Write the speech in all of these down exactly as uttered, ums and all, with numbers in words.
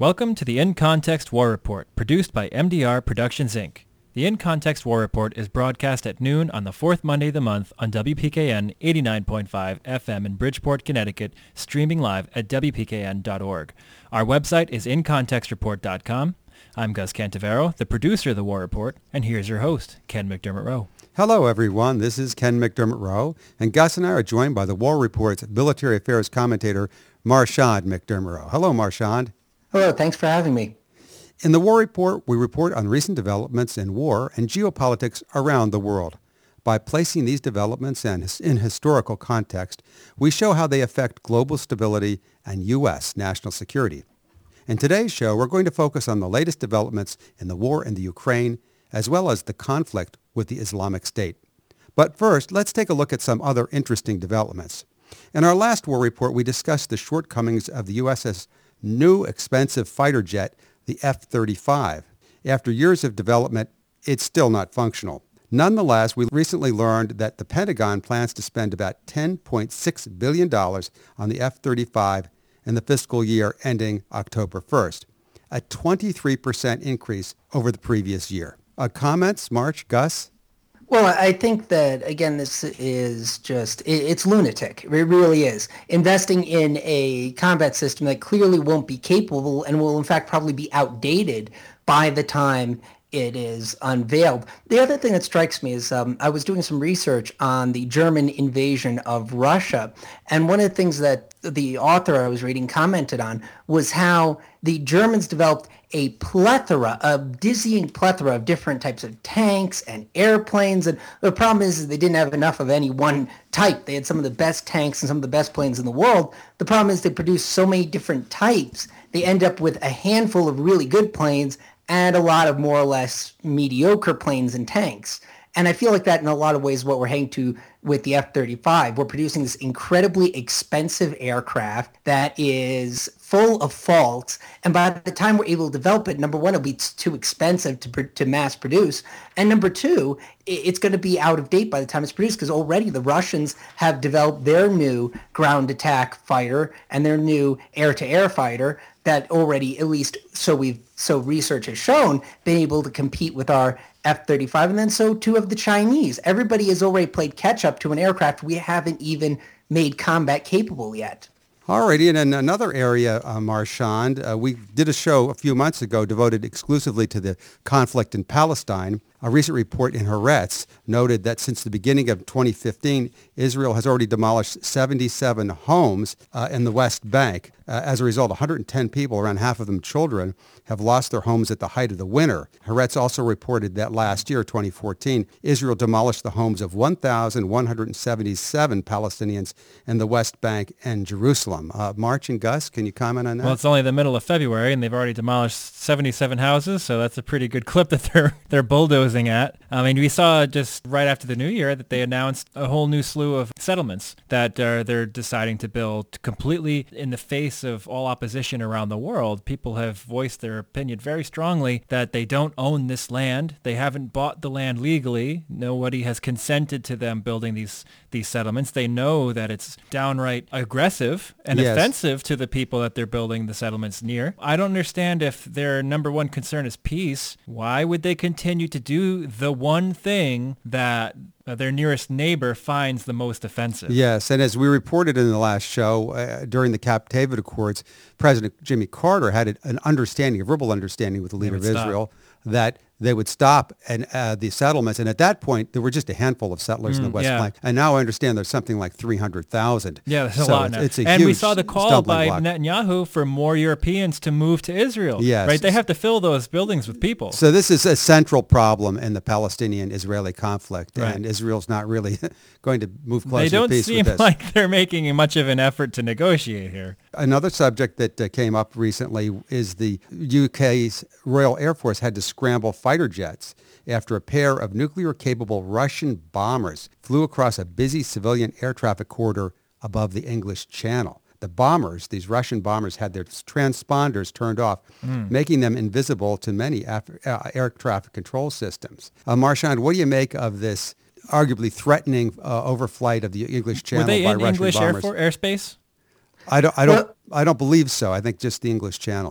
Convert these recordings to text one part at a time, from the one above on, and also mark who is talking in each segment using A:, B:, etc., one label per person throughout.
A: Welcome to the In Context War Report, produced by M D R Productions, Incorporated. The In Context War Report is broadcast at noon on the fourth Monday of the month on W P K N eighty-nine point five F M in Bridgeport, Connecticut, streaming live at W P K N dot org. Our website is in context report dot com. I'm Gus Cantivero, the producer of the War Report, and here's your host, Ken McDermott Rowe.
B: Hello, everyone. This is Ken McDermott Rowe, and Gus and I are joined by the War Report's military affairs commentator, Marchand McDermott Rowe. Hello, Marchand.
C: Hello, thanks for having me.
B: In the War Report, we report on recent developments in war and geopolitics around the world. By placing these developments in, in historical context, we show how they affect global stability and U S national security. In today's show, we're going to focus on the latest developments in the war in the Ukraine, as well as the conflict with the Islamic State. But first, let's take a look at some other interesting developments. In our last War Report, we discussed the shortcomings of the U S new expensive fighter jet, the F thirty-five. After years of development, it's still not functional. Nonetheless, we recently learned that the Pentagon plans to spend about ten point six billion dollars on the F thirty-five in the fiscal year ending October first, a twenty-three percent increase over the previous year. Uh, comments, March, Gus?
C: Well, I think that, again, this is just, it's lunatic. It really is. Investing in a combat system that clearly won't be capable and will, in fact, probably be outdated by the time it is unveiled. The other thing that strikes me is um, I was doing some research on the German invasion of Russia, and one of the things that the author I was reading commented on was how the Germans developed a plethora, a dizzying plethora of different types of tanks and airplanes, and the problem is, is they didn't have enough of any one type. They had some of the best tanks and some of the best planes in the world. The problem is they produced so many different types, they end up with a handful of really good planes and a lot of more or less mediocre planes and tanks. And I feel like that in a lot of ways what we're heading to with the F thirty-five. We're producing this incredibly expensive aircraft that is full of faults. And by the time we're able to develop it, number one, it'll be too expensive to to mass produce. And number two, it's going to be out of date by the time it's produced because already the Russians have developed their new ground attack fighter and their new air-to-air fighter that already, at least so we've so research has shown, been able to compete with our F thirty-five, and then so too have the Chinese. Everybody has already played catch-up to an aircraft we haven't even made combat capable yet.
B: Alrighty, and in another area, uh, Marchand, uh, we did a show a few months ago devoted exclusively to the conflict in Palestine. A recent report in Haaretz noted that since the beginning of twenty fifteen, Israel has already demolished seventy-seven homes uh, in the West Bank. Uh, as a result, one hundred ten people, around half of them children, have lost their homes at the height of the winter. Haaretz also reported that last year, twenty fourteen, Israel demolished the homes of one thousand one hundred seventy-seven Palestinians in the West Bank and Jerusalem. Uh, March and Gus, can you comment on that?
A: Well, it's only the middle of February, and they've already demolished seventy-seven houses, so that's a pretty good clip that they're they're bulldozing at. I mean, we saw just right after the new year that they announced a whole new slew of settlements that uh, they're deciding to build completely in the face of all opposition around the world. People have voiced their opinion very strongly that they don't own this land. They haven't bought the land legally. Nobody has consented to them building these these settlements. They know that it's downright aggressive and
B: yes.
A: offensive to the people that they're building the settlements near. I don't understand if their number one concern is peace. Why would they continue to do the one thing that uh, their nearest neighbor finds the most offensive?
B: Yes, and as we reported in the last show, uh, during the Camp David Accords, President Jimmy Carter had an understanding, a verbal understanding with the leader of Israel
A: stop.
B: that they would stop and uh, the settlements. And at that point, there were just a handful of settlers
A: Mm,
B: in the West
A: yeah.
B: Bank. And now I understand there's something like three hundred thousand.
A: Yeah, there's a
B: so
A: lot
B: it's,
A: now.
B: it's a
A: and
B: huge
A: we saw the call
B: stumbling
A: by
B: block.
A: Netanyahu for more Europeans to move to Israel.
B: Yes.
A: Right? They have to fill those buildings with people.
B: So this is a central problem in the Palestinian-Israeli conflict,
A: Right.
B: and Israel's not really going to move closer
A: They don't
B: to peace
A: seem
B: with this.
A: like they're making much of an effort to negotiate here.
B: Another subject that uh, came up recently is the U K's Royal Air Force had to scramble fighter jets after a pair of nuclear-capable Russian bombers flew across a busy civilian air traffic corridor above the English Channel. The bombers, these Russian bombers, had their transponders turned off, mm. making them invisible to many af- uh, air traffic control systems. Uh, Marchand, what do you make of this arguably threatening uh, overflight of the English Channel
A: by
B: by Russian
A: English
B: bombers?
A: Air for- airspace?
B: I don't. I don't.
C: Well,
B: I don't believe so. I think just the English Channel.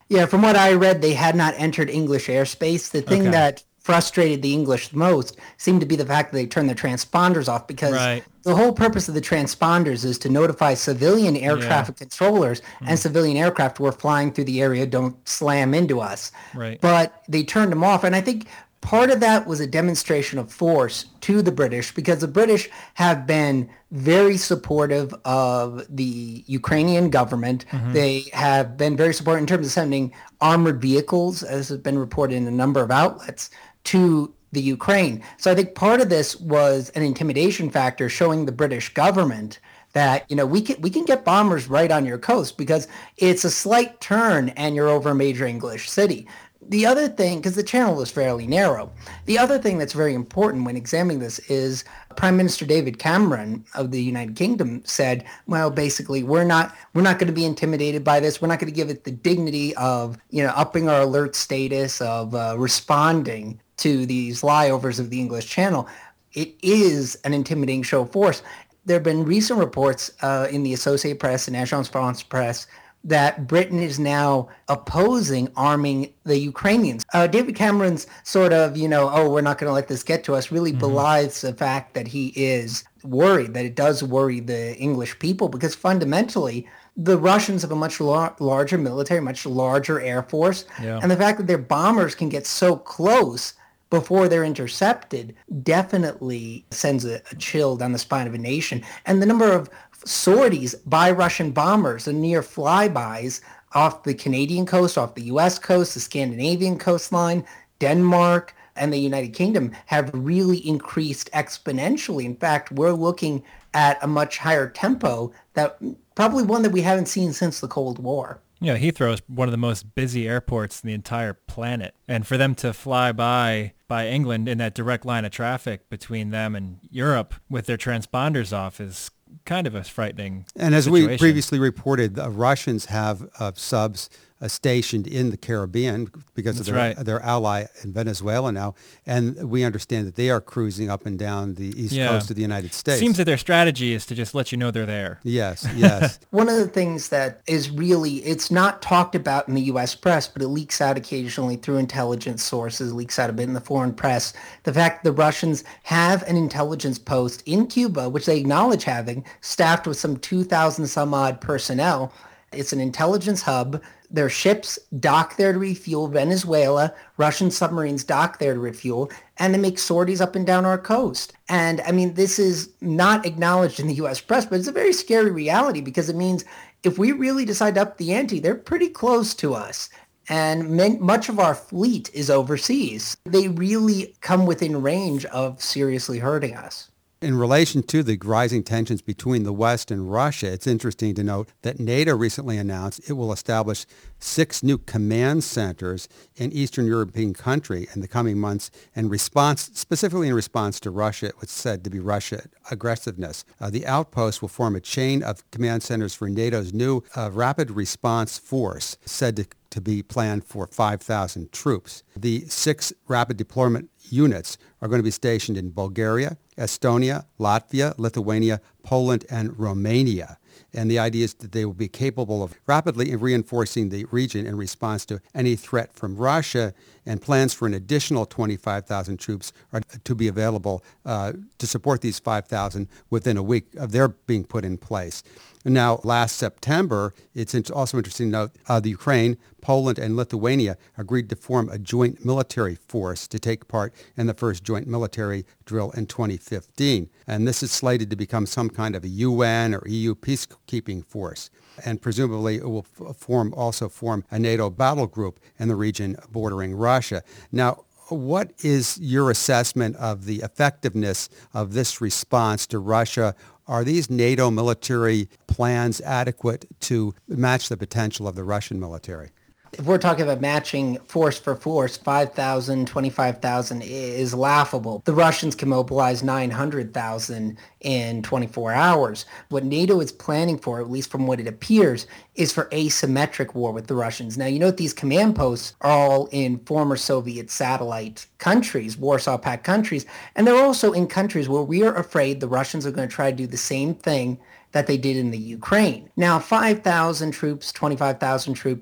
C: Yeah, from what I read, they had not entered English airspace. The thing
A: Okay.
C: that frustrated the English most seemed to be the fact that they turned their transponders off, because
A: Right.
C: the whole purpose of the transponders is to notify civilian air
A: Yeah.
C: traffic controllers and civilian aircraft who are flying through the area don't slam into us.
A: Right.
C: But they turned them off, and I think part of that was a demonstration of force to the British, because the British have been very supportive of the Ukrainian government.
A: Mm-hmm.
C: They have been very supportive in terms of sending armored vehicles, as has been reported in a number of outlets, to the Ukraine. So I think part of this was an intimidation factor, showing the British government that, you know, we can we can get bombers right on your coast, because it's a slight turn and you're over a major English city. The other thing, because the channel was fairly narrow, the other thing that's very important when examining this is Prime Minister David Cameron of the United Kingdom said, well, basically, we're not we're not going to be intimidated by this. We're not going to give it the dignity of, you know, upping our alert status, of uh, responding to these flyovers of the English Channel. It is an intimidating show of force. There have been recent reports uh, in the Associated Press and Agence France Presse that Britain is now opposing arming the Ukrainians. Uh, David Cameron's sort of, you know, oh, we're not going to let this get to us, really mm-hmm. belies the fact that he is worried, that it does worry the English people, because fundamentally the Russians have a much lar- larger military, much larger air force.
A: Yeah.
C: And the fact that their bombers can get so close before they're intercepted definitely sends a, a chill down the spine of a nation. And the number of sorties by Russian bombers, the near flybys off the Canadian coast, off the U S coast, the Scandinavian coastline, Denmark, and the United Kingdom have really increased exponentially. In fact, we're looking at a much higher tempo, that probably one that we haven't seen since the Cold War.
A: Yeah, Heathrow is one of the most busy airports in the entire planet. And for them to fly by by England in that direct line of traffic between them and Europe with their transponders off is kind of a frightening
B: And as
A: situation.
B: we previously reported, the Russians have uh, subs uh, stationed in the Caribbean because
A: That's
B: of their,
A: right.
B: their ally in Venezuela now. And we understand that they are cruising up and down the east
A: Yeah.
B: coast of the United States.
A: Seems that their strategy is to just let you know they're there.
B: Yes, yes.
C: One of the things that is really, it's not talked about in the U S press, but it leaks out occasionally through intelligence sources, leaks out a bit in the foreign press, the fact the Russians have an intelligence post in Cuba, which they acknowledge having, staffed with some two thousand some odd personnel. It's an intelligence hub. Their ships dock there to refuel Venezuela. Russian submarines dock there to refuel, and they make sorties up and down our coast. And I mean, this is not acknowledged in the U S press, but it's a very scary reality, because it means if we really decide to up the ante, they're pretty close to us. And men, much of our fleet is overseas. They really come within range of seriously hurting us.
B: In relation to the rising tensions between the West and Russia, it's interesting to note that NATO recently announced it will establish six new command centers in Eastern European country in the coming months in response, specifically in response to Russia, it was said to be Russia aggressiveness. Uh, the outposts will form a chain of command centers for NATO's new uh, rapid response force, said to to be planned for five thousand troops. The six rapid deployment units are going to be stationed in Bulgaria, Estonia, Latvia, Lithuania, Poland, and Romania. And the idea is that they will be capable of rapidly reinforcing the region in response to any threat from Russia, and plans for an additional twenty-five thousand troops are to be available uh, to support these five thousand within a week of their being put in place. Now, last September, it's also interesting to note uh, the Ukraine, Poland, and Lithuania agreed to form a joint military force to take part in the first joint military drill in twenty fifteen. And this is slated to become some kind of a U N or E U peacekeeping force. And presumably it will f- form also form a NATO battle group in the region bordering Russia. Now, what is your assessment of the effectiveness of this response to Russia? Are these NATO military plans adequate to match the potential of the Russian military?
C: If we're talking about matching force for force, five thousand, twenty-five thousand is laughable. The Russians can mobilize nine hundred thousand in twenty-four hours. What NATO is planning for, at least from what it appears, is for asymmetric war with the Russians. Now, you know, these command posts are all in former Soviet satellite countries, Warsaw Pact countries, and they're also in countries where we are afraid the Russians are going to try to do the same thing that they did in the Ukraine. Now, five thousand troops, twenty-five thousand troops,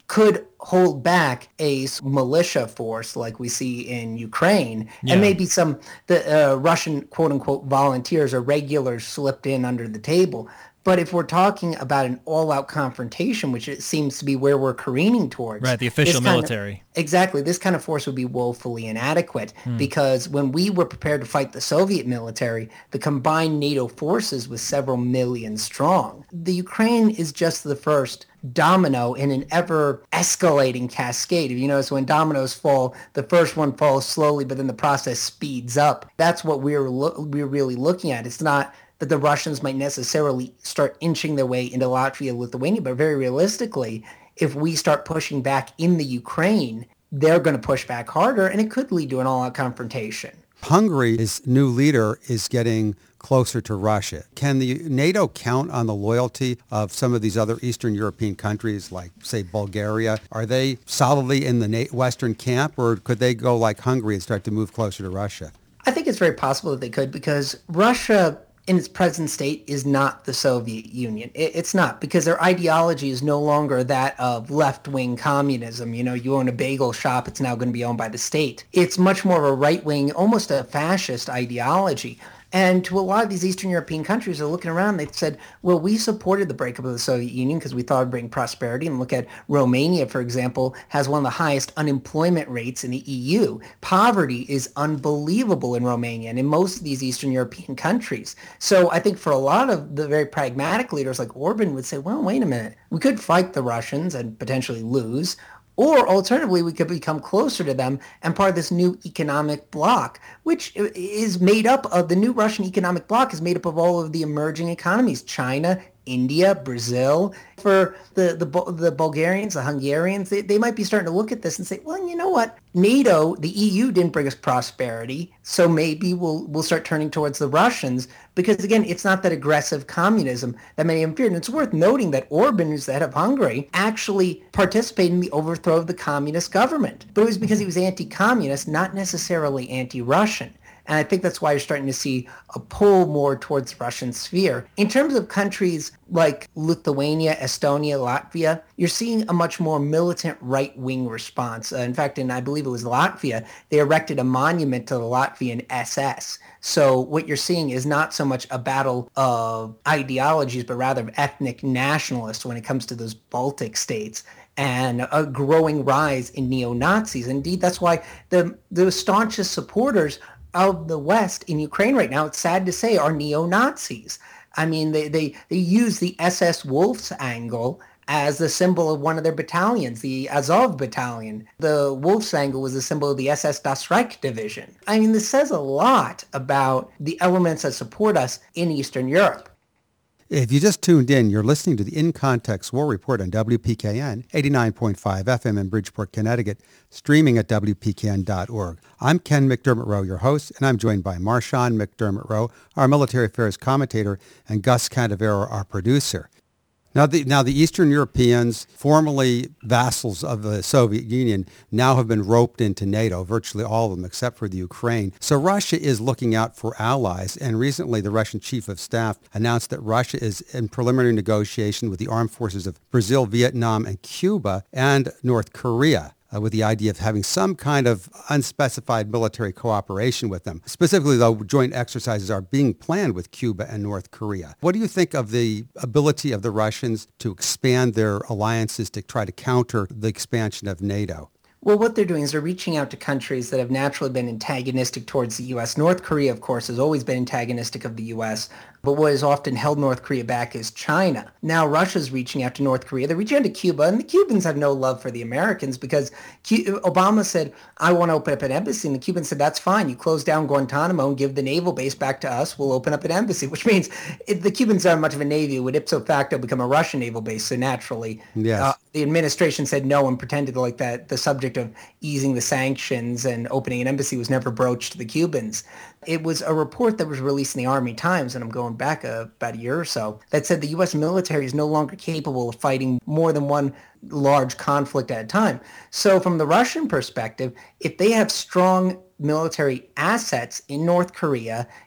C: could hold back a militia force like we see in Ukraine,
A: Yeah.
C: and maybe some the uh, Russian quote-unquote volunteers or regulars slipped in under the table. But if we're talking about an all-out confrontation, which it seems to be where we're careening towards.
A: Right, the official
C: this kind
A: military.
C: Of, exactly. This kind of force would be woefully inadequate
A: Hmm.
C: because when we were prepared to fight the Soviet military, the combined NATO forces was several million strong. The Ukraine is just the first domino in an ever escalating cascade. If you notice, when dominoes fall, the first one falls slowly, but then the process speeds up. That's what we're lo- we're really looking at. It's not that the Russians might necessarily start inching their way into Latvia, Lithuania, but very realistically, if we start pushing back in the Ukraine, they're going to push back harder, and it could lead to an all-out confrontation.
B: Hungary's new leader is getting closer to Russia. Can the NATO count on the loyalty of some of these other Eastern European countries, like, say, Bulgaria? Are they solidly in the Na- Western camp, or could they go like Hungary and start to move closer to Russia?
C: I think it's very possible that they could, because Russia in its present state is not the Soviet Union. It, it's not, because their ideology is no longer that of left-wing communism. You know, you own a bagel shop, it's now going to be owned by the state. It's much more of a right-wing, almost a fascist ideology. And to a lot of these Eastern European countries, they're looking around, they've said, well, we supported the breakup of the Soviet Union because we thought it would bring prosperity. And look at Romania, for example, has one of the highest unemployment rates in the E U. Poverty is unbelievable in Romania and in most of these Eastern European countries. So I think for a lot of the very pragmatic leaders like Orban would say, well, wait a minute, we could fight the Russians and potentially lose. Or alternatively, we could become closer to them and part of this new economic bloc, which is made up of, the new Russian economic bloc is made up of all of the emerging economies, China, India, Brazil. For the, the, the Bulgarians, the Hungarians, they, they might be starting to look at this and say, well, you know what? NATO, the E U didn't bring us prosperity, so maybe we'll we'll start turning towards the Russians, because again, it's not that aggressive communism that many of them feared. And it's worth noting that Orban, who's the head of Hungary, actually participated in the overthrow of the communist government. But it was because he was anti-communist, not necessarily anti-Russian. And I think that's why you're starting to see a pull more towards the Russian sphere. In terms of countries like Lithuania, Estonia, Latvia, you're seeing a much more militant right-wing response. Uh, in fact, in I believe it was Latvia, they erected a monument to the Latvian S S. So what you're seeing is not so much a battle of ideologies, but rather of ethnic nationalists when it comes to those Baltic states, and a growing rise in neo-Nazis. Indeed, that's why the the staunchest supporters of the West in Ukraine right now, it's sad to say, are neo-Nazis. I mean, they, they, they use the S S Wolves angle as the symbol of one of their battalions, the Azov battalion. The Wolves angle was the symbol of the S S Das Reich division. I mean, this says a lot about the elements that support us in Eastern Europe.
B: If you just tuned in, you're listening to the In Context War Report on W P K N, eighty-nine point five F M in Bridgeport, Connecticut, streaming at W P K N dot org. I'm Ken McDermott Rowe, your host, and I'm joined by Marshawn McDermott Rowe, our military affairs commentator, and Gus Candavero, our producer. Now the, now, the Eastern Europeans, formerly vassals of the Soviet Union, now have been roped into NATO, virtually all of them except for the Ukraine. So Russia is looking out for allies, and recently the Russian chief of staff announced that Russia is in preliminary negotiation with the armed forces of Brazil, Vietnam, and Cuba, and North Korea, Uh, with the idea of having some kind of unspecified military cooperation with them. Specifically, though, joint exercises are being planned with Cuba and North Korea. What do you think of the ability of the Russians to expand their alliances to try to counter the expansion of NATO?
C: Well, what they're doing is they're reaching out to countries that have naturally been antagonistic towards the U S. North Korea, of course, has always been antagonistic of the U S, but what has often held North Korea back is China. Now Russia's reaching out to North Korea. They're reaching out to Cuba, and the Cubans have no love for the Americans because Q- Obama said, I want to open up an embassy, and the Cubans said, that's fine. You close down Guantanamo and give the naval base back to us. We'll open up an embassy, which means if the Cubans aren't much of a navy, it would ipso facto become a Russian naval base, so naturally.
B: Yes.
C: Uh, the administration said no and pretended like that the subject of easing the sanctions and opening an embassy was never broached to the Cubans. It was a report that was released in the Army Times, and I'm going back a, about a year or so, that said the U S military is no longer capable of fighting more than one large conflict at a time. So from the Russian perspective, if they have strong military assets in North Korea,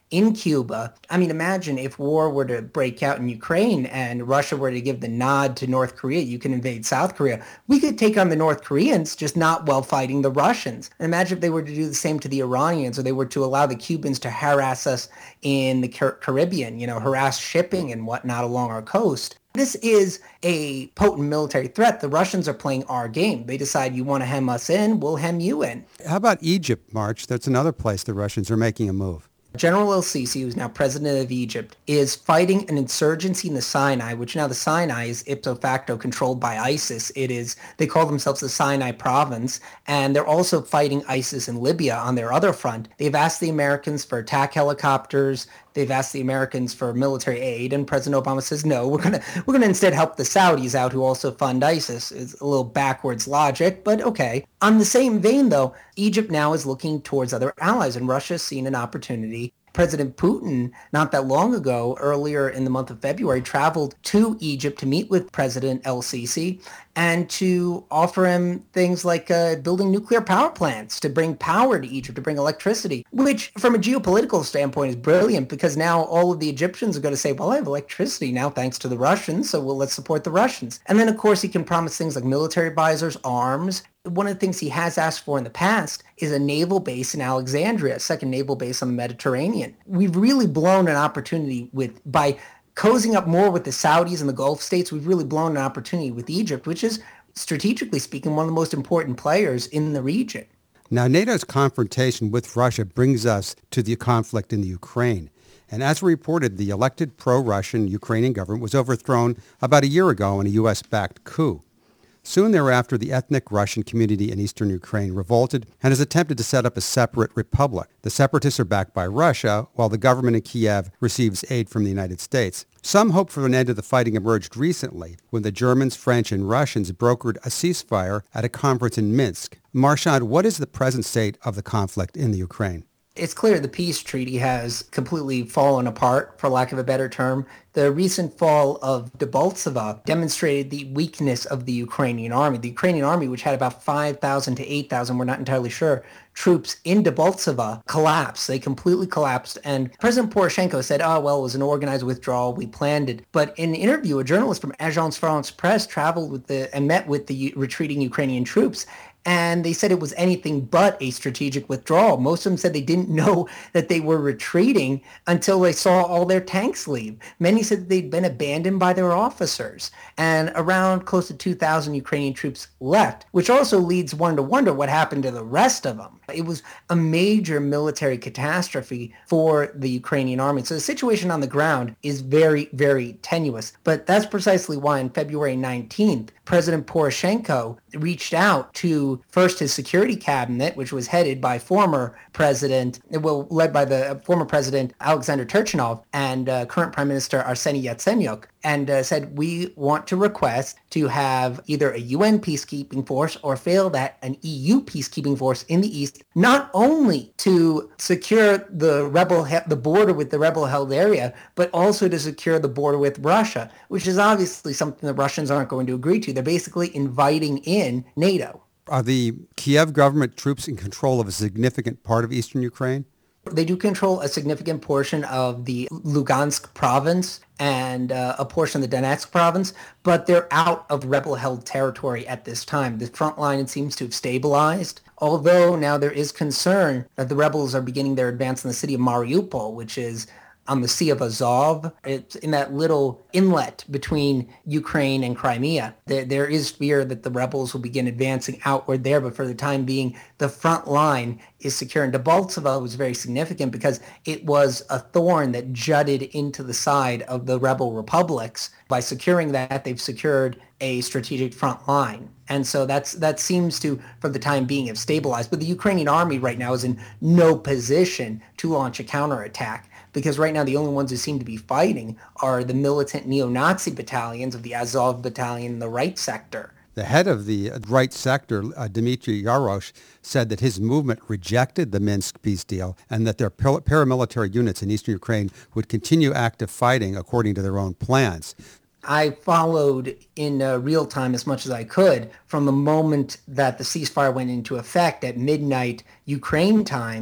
C: in Cuba. I mean, imagine if war were to break out in Ukraine and Russia were to give the nod to North Korea, you can invade South Korea. We could take on the North Koreans, just not while fighting the Russians. And imagine if they were to do the same to the Iranians, or they were to allow the Cubans to harass us in the Car- Caribbean, you know, harass shipping and whatnot along our coast. This is a potent military threat. The Russians are playing our game. They decide you want to hem us in, we'll hem you in.
B: How about Egypt, March? That's another place the Russians are making a move.
C: General el-Sisi, who's now president of Egypt, is fighting an insurgency in the Sinai, which now the Sinai is ipso facto controlled by ISIS. It is, they call themselves the Sinai province, and they're also fighting ISIS in Libya on their other front. They've asked the Americans for attack helicopters. They've asked the Americans for military aid, and President Obama says, no, we're going to we're gonna instead help the Saudis out, who also fund ISIS. It's a little backwards logic, but okay. On the same vein, though, Egypt now is looking towards other allies, and Russia's seen an opportunity. President Putin, not that long ago, earlier in the month of February, traveled to Egypt to meet with President el-Sisi and to offer him things like uh, building nuclear power plants to bring power to Egypt, to bring electricity, which from a geopolitical standpoint is brilliant, because now all of the Egyptians are going to say, well, I have electricity now thanks to the Russians, so well, let's support the Russians. And then, of course, he can promise things like military advisors, arms. One of the things he has asked for in the past is a naval base in Alexandria, a second naval base on the Mediterranean. We've really blown an opportunity with by cozying up more with the Saudis and the Gulf states. We've really blown an opportunity with Egypt, which is, strategically speaking, one of the most important players in the region.
B: Now, NATO's confrontation with Russia brings us to the conflict in the Ukraine. And as reported, the elected pro-Russian Ukrainian government was overthrown about a year ago in a U S-backed coup. Soon thereafter, the ethnic Russian community in eastern Ukraine revolted and has attempted to set up a separate republic. The separatists are backed by Russia, while the government in Kiev receives aid from the United States. Some hope for an end to the fighting emerged recently when the Germans, French, and Russians brokered a ceasefire at a conference in Minsk. Marchand, what is the present state of the conflict in the Ukraine?
C: It's clear the peace treaty has completely fallen apart, for lack of a better term. The recent fall of Debaltseve demonstrated the weakness of the Ukrainian army. The Ukrainian army, which had about five thousand to eight thousand, we're not entirely sure, troops in Debaltseve collapsed. They completely collapsed. And President Poroshenko said, oh, well, it was an organized withdrawal. We planned it. But in an interview, a journalist from Agence France-Presse traveled with the and met with the retreating Ukrainian troops. And they said it was anything but a strategic withdrawal. Most of them said they didn't know that they were retreating until they saw all their tanks leave. Many said that they'd been abandoned by their officers. And around close to two thousand Ukrainian troops left, which also leads one to wonder what happened to the rest of them. It was a major military catastrophe for the Ukrainian army. So the situation on the ground is very, very tenuous. But that's precisely why on February nineteenth, President Poroshenko reached out to first his security cabinet, which was headed by former president, well, led by the former president Alexander Turchinov and uh, current Prime Minister Arseniy Yatsenyuk, and uh, said, we want to request to have either a U N peacekeeping force or fail that, an E U peacekeeping force in the east, not only to secure the rebel he- the border with the rebel-held area, but also to secure the border with Russia, which is obviously something the Russians aren't going to agree to. They're basically inviting in NATO.
B: Are the Kiev government troops in control of a significant part of eastern Ukraine?
C: They do control a significant portion of the Lugansk province and uh, a portion of the Donetsk province, but they're out of rebel-held territory at this time. The front line, it seems to have stabilized, although now there is concern that the rebels are beginning their advance in the city of Mariupol, which is on the Sea of Azov. It's in that little inlet between Ukraine and Crimea. There, there is fear that the rebels will begin advancing outward there, but for the time being, the front line is secure. And Debaltseve was very significant because it was a thorn that jutted into the side of the rebel republics. By securing that, they've secured a strategic front line. And so that's that seems to, for the time being, have stabilized. But the Ukrainian army right now is in no position to launch a counterattack, because right now the only ones who seem to be fighting are the militant neo-Nazi battalions of the Azov battalion in the right sector.
B: The head of the right sector, uh, Dmitry Yarosh, said that his movement rejected the Minsk peace deal and that their par- paramilitary units in eastern Ukraine would continue active fighting according to their own plans.
C: I followed in uh, real time as much as I could from the moment that the ceasefire went into effect at midnight Ukraine time.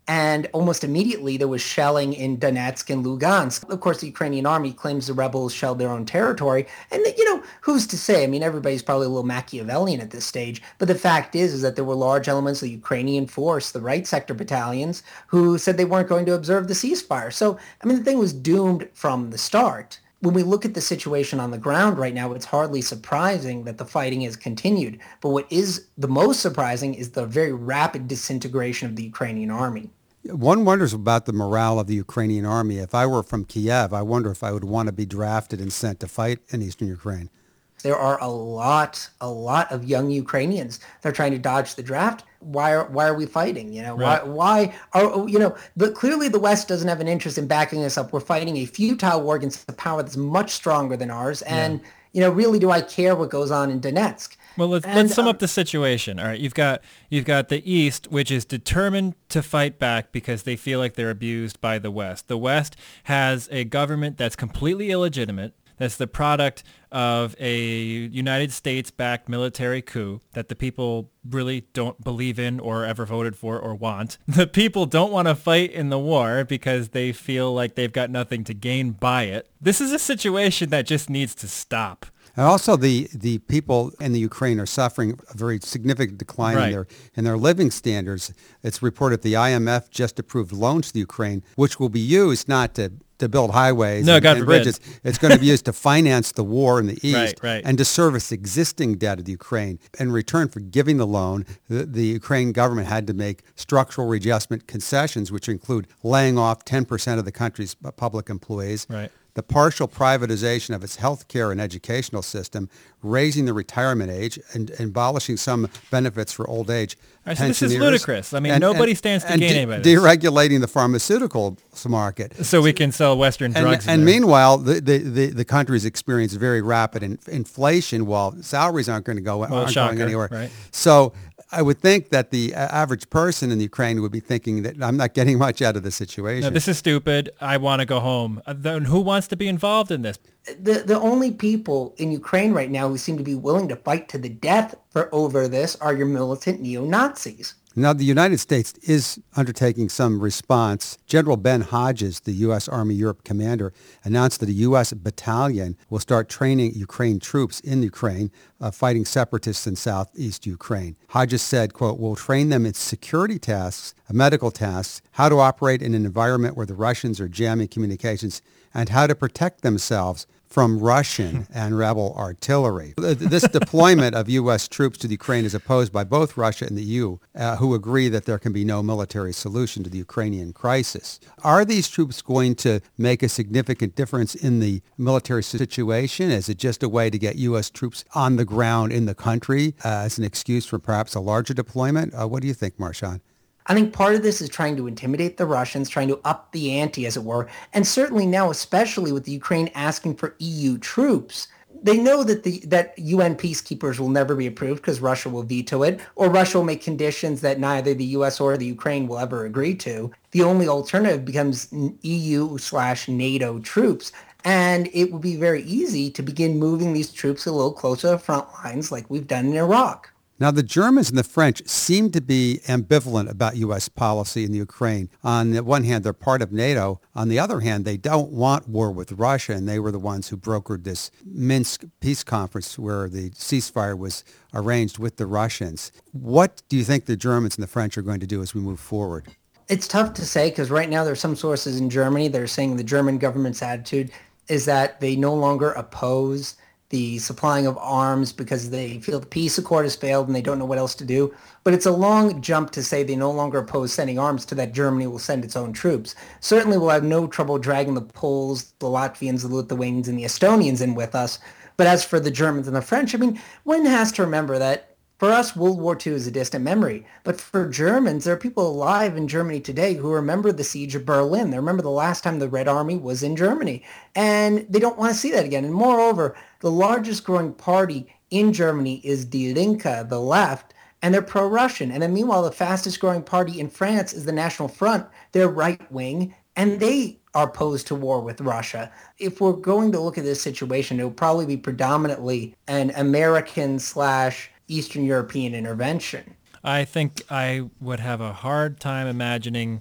C: And almost immediately there was shelling in Donetsk and Lugansk. Of course, the Ukrainian army claims the rebels shelled their own territory. And, you know, who's to say? I mean, everybody's probably a little Machiavellian at this stage. But the fact is, is that there were large elements of the Ukrainian force, the right sector battalions, who said they weren't going to observe the ceasefire. So, I mean, the thing was doomed from the start. When we look at the situation on the ground right now, it's hardly surprising that the fighting has continued. But what is the most surprising is the very rapid disintegration of the Ukrainian army.
B: One wonders about the morale of the Ukrainian army. If I were from Kiev, I wonder if I would want to be drafted and sent to fight in eastern Ukraine.
C: There are a lot, a lot of young Ukrainians that are trying to dodge the draft. Why are why are we fighting? You know,
A: right.
C: why why are you know? But clearly, the West doesn't have an interest in backing us up. We're fighting a futile war against a power that's much stronger than ours. And yeah. you know, really, do I care what goes on in Donetsk?
A: Well, let's, and, let's sum um, up the situation. All right, you've got you've got the East, which is determined to fight back because they feel like they're abused by the West. The West has a government that's completely illegitimate. That's the product of a United States-backed military coup that the people really don't believe in or ever voted for or want. The people don't want to fight in the war because they feel like they've got nothing to gain by it. This is a situation that just needs to stop.
B: And also, the, the people in the Ukraine are suffering a very significant decline
A: right.
B: in their in their living standards. It's reported the I M F just approved loans to the Ukraine, which will be used not to to build highways
A: no,
B: and,
A: God
B: and
A: forbid.
B: bridges. It's going to be used to finance the war in the East
A: right, right.
B: and to service existing debt of the Ukraine. In return for giving the loan, the, the Ukraine government had to make structural readjustment concessions, which include laying off ten percent of the country's public employees,
A: right.
B: the partial privatization of its healthcare and educational system, raising the retirement age, and, and abolishing some benefits for old age
A: right, so
B: pensioners.
A: This is ludicrous. I mean,
B: and,
A: nobody
B: and,
A: stands to
B: and
A: gain
B: de-
A: by this.
B: Deregulating the pharmaceutical market.
A: So we can sell Western
B: and,
A: drugs.
B: And
A: there.
B: meanwhile, the, the, the, the country's experienced very rapid in, inflation while salaries aren't going to go
A: well,
B: aren't
A: shocker,
B: going anywhere.
A: Right?
B: So I would think that the average person in the Ukraine would be thinking that I'm not getting much out of the situation.
A: No, this is stupid. I want to go home. Then who wants to be involved in this?
C: The the only people in Ukraine right now who seem to be willing to fight to the death for over this are your militant neo-Nazis.
B: Now, the United States is undertaking some response. General Ben Hodges, the U S. Army Europe commander, announced that a U S battalion will start training Ukraine troops in Ukraine, uh, fighting separatists in southeast Ukraine. Hodges said, quote, "We'll train them in security tasks, medical tasks, how to operate in an environment where the Russians are jamming communications, and how to protect themselves from Russian and rebel artillery." This deployment of U S troops to the Ukraine is opposed by both Russia and the E U, uh, who agree that there can be no military solution to the Ukrainian crisis. Are these troops going to make a significant difference in the military situation? Is it just a way to get U S troops on the ground in the country uh, as an excuse for perhaps a larger deployment? Uh, what do you think, Marshawn?
C: I think part of this is trying to intimidate the Russians, trying to up the ante, as it were. And certainly now, especially with the Ukraine asking for E U troops, they know that the that U N peacekeepers will never be approved because Russia will veto it, or Russia will make conditions that neither the U S or the Ukraine will ever agree to. The only alternative becomes E U slash NATO troops. And it will be very easy to begin moving these troops a little closer to the front lines like we've done in Iraq.
B: Now, the Germans and the French seem to be ambivalent about U S policy in the Ukraine. On the one hand, they're part of NATO. On the other hand, they don't want war with Russia, and they were the ones who brokered this Minsk peace conference where the ceasefire was arranged with the Russians. What do you think the Germans and the French are going to do as we move forward?
C: It's tough to say because right now there are some sources in Germany that are saying the German government's attitude is that they no longer oppose the supplying of arms because they feel the peace accord has failed and they don't know what else to do. But it's a long jump to say they no longer oppose sending arms to that Germany will send its own troops. Certainly we'll have no trouble dragging the Poles, the Latvians, the Lithuanians, and the Estonians in with us. But as for the Germans and the French, I mean, one has to remember that for us, World War Two is a distant memory. But for Germans, there are people alive in Germany today who remember the siege of Berlin. They remember the last time the Red Army was in Germany. And they don't want to see that again. And moreover, the largest growing party in Germany is Die Linke, the left, and they're pro-Russian. And then meanwhile, the fastest growing party in France is the National Front. They're right-wing, and they are opposed to war with Russia. If we're going to look at this situation, it will probably be predominantly an American slash Eastern European intervention.
A: I think I would have a hard time imagining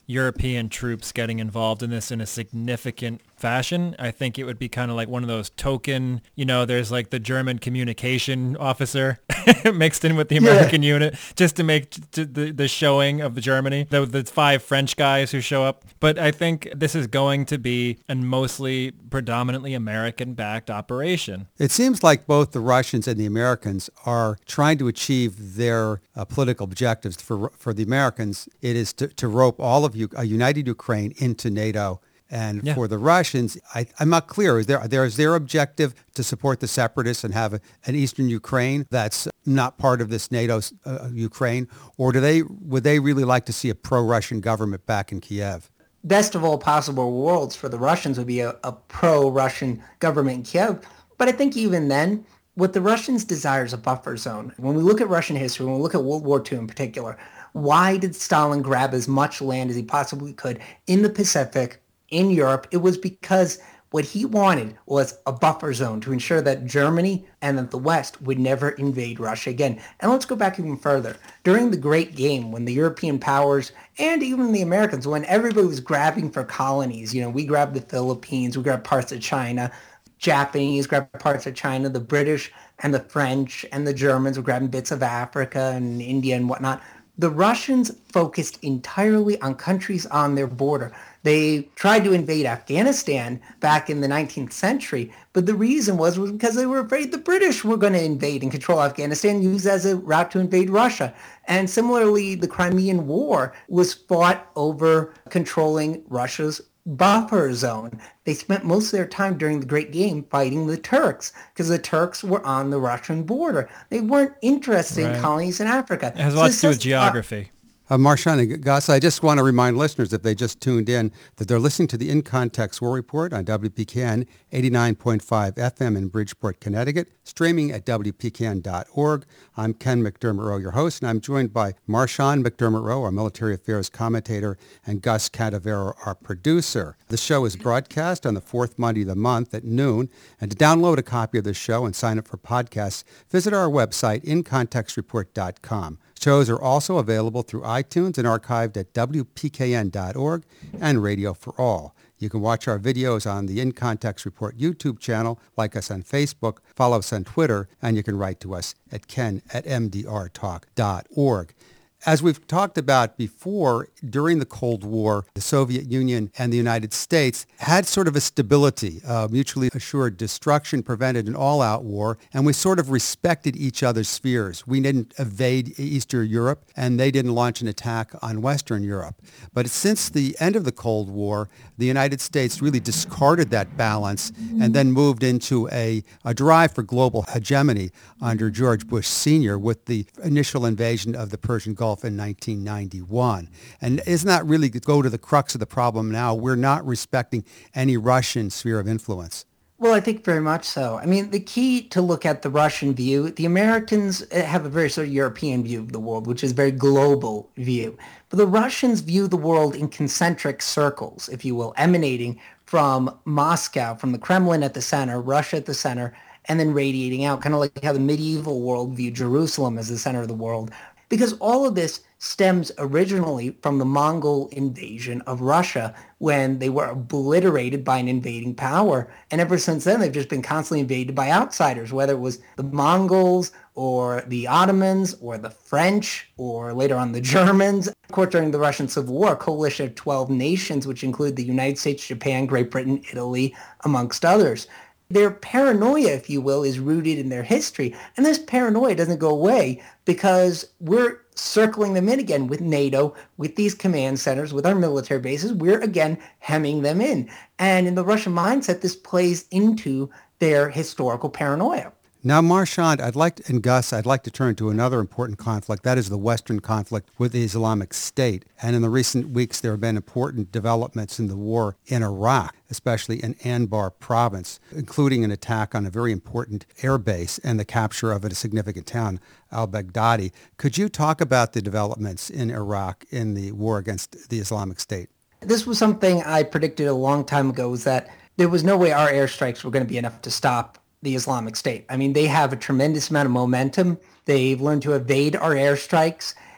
A: European troops getting involved in this in a significant fashion. I think it would be kind of like one of those token, you know, there's like the German communication officer mixed in with the American yeah. unit just to make t- the, the showing of the Germany, the, the five French guys who show up. But I think this is going to be a mostly predominantly American-backed operation.
B: It seems like both the Russians and the Americans are trying to achieve their uh, political objectives. For for the Americans, it is to, to rope all of you, a united Ukraine into NATO. And yeah. for the Russians, I, I'm not clear. Is there, there is their objective to support the separatists and have a, an eastern Ukraine that's not part of this NATO uh, Ukraine, or do they would they really like to see a pro-Russian government back in Kiev?
C: Best of all possible worlds for the Russians would be a, a pro-Russian government in Kiev. But I think even then, what the Russians desire is a buffer zone. When we look at Russian history, when we look at World War Two in particular, why did Stalin grab as much land as he possibly could in the Pacific, in Europe? It was because what he wanted was a buffer zone to ensure that Germany and that the West would never invade Russia again. And let's go back even further. During the Great Game, when the European powers and even the Americans, when everybody was grabbing for colonies, you know, we grabbed the Philippines, we grabbed parts of China, Japanese grabbed parts of China, the British and the French and the Germans were grabbing bits of Africa and India and whatnot. The Russians focused entirely on countries on their border. They tried to invade Afghanistan back in the nineteenth century, but the reason was, was because they were afraid the British were going to invade and control Afghanistan, use as a route to invade Russia. And similarly, the Crimean War was fought over controlling Russia's buffer zone. They spent most of their time during the Great Game fighting the Turks because the Turks were on the Russian border. They weren't interested right. in colonies in Africa.
A: It has so lots to do with geography.
B: Uh, Uh, Marchand and Gus, I just want to remind listeners, if they just tuned in, that they're listening to the In Context War Report on W P K N eighty-nine point five F M in Bridgeport, Connecticut, streaming at W P K N dot org. I'm Ken McDermott Rowe, your host, and I'm joined by Marchand McDermott Rowe, our military affairs commentator, and Gus Cadavero, our producer. The show is broadcast on the fourth Monday of the month at noon, and to download a copy of the show and sign up for podcasts, visit our website, in context report dot com. Shows are also available through iTunes and archived at W P K N dot org and Radio for All. You can watch our videos on the In Context Report YouTube channel, like us on Facebook, follow us on Twitter, and you can write to us at ken at m d r talk dot org. As we've talked about before, during the Cold War, the Soviet Union and the United States had sort of a stability, uh, mutually assured destruction prevented an all-out war, and we sort of respected each other's spheres. We didn't invade Eastern Europe, and they didn't launch an attack on Western Europe. But since the end of the Cold War, the United States really discarded that balance and then moved into a, a drive for global hegemony under George Bush Senior with the initial invasion of the Persian Gulf in nineteen ninety-one. And isn't that really go to the crux of the problem now? We're not respecting any Russian sphere of influence.
C: Well, I think very much so. I mean, the key to look at the Russian view, the Americans have a very sort of European view of the world, which is a very global view. But the Russians view the world in concentric circles, if you will, emanating from Moscow, from the Kremlin at the center, Russia at the center, and then radiating out, kind of like how the medieval world viewed Jerusalem as the center of the world. Because all of this stems originally from the Mongol invasion of Russia when they were obliterated by an invading power. And ever since then, they've just been constantly invaded by outsiders, whether it was the Mongols or the Ottomans or the French or later on the Germans. Of course, during the Russian Civil War, a coalition of twelve nations, which include the United States, Japan, Great Britain, Italy, amongst others. Their paranoia, if you will, is rooted in their history. And this paranoia doesn't go away because we're circling them in again with NATO, with these command centers, with our military bases. We're, again, hemming them in. And in the Russian mindset, this plays into their historical paranoia.
B: Now, Marchand, I'd like to, and Gus, I'd like to turn to another important conflict. That is the Western conflict with the Islamic State. And in the recent weeks, there have been important developments in the war in Iraq, especially in Anbar province, including an attack on a very important air base and the capture of a significant town, al-Baghdadi. Could you talk about the developments in Iraq in the war against the Islamic State?
C: This was something I predicted a long time ago, was that there was no way our airstrikes were going to be enough to stop the Islamic State. I mean, they have a tremendous amount of momentum. They've learned to evade our airstrikes.